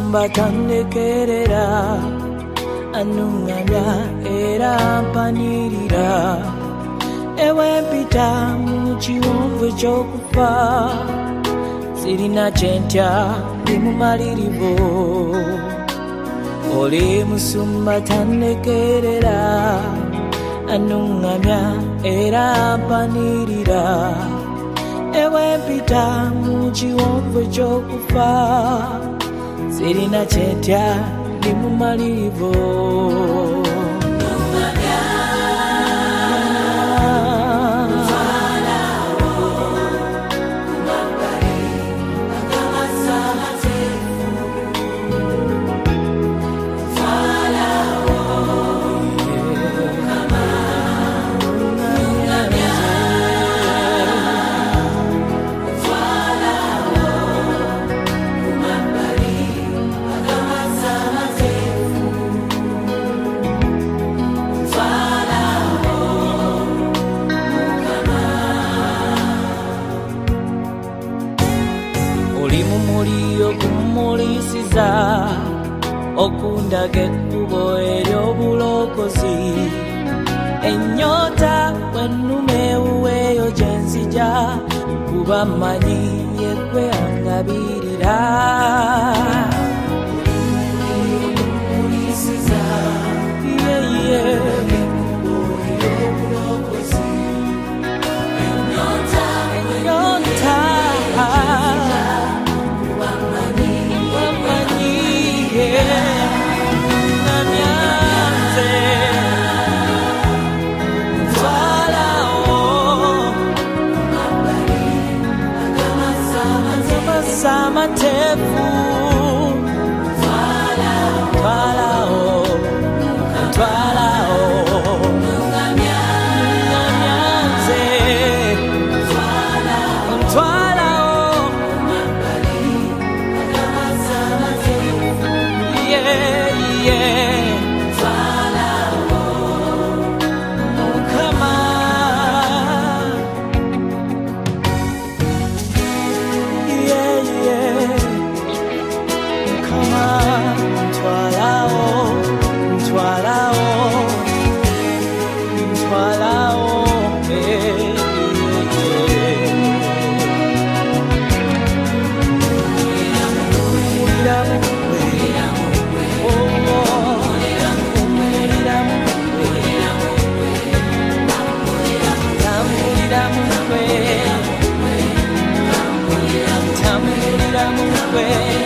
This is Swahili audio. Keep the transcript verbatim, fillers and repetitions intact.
musumba tandekerera anungamya era mpanirira ewe mpita mu kiwonvu ekyokufa sirina kyentya ndi mu malirivu oli musumba tandekerera anungamya era mpanirira ewe mpita mu kiwonvu ekyokufa sirina kyentya ndi mu malirivu okundaga ekkubo ery'obulokozi ennyota bwennuma ewuweeyo gye nzija kuba mmanyi yeggwe angabirira Matefu twala twala oh twala oh ngamyanze twala twala oh yeah yeah twala oh come on yeah yeah Way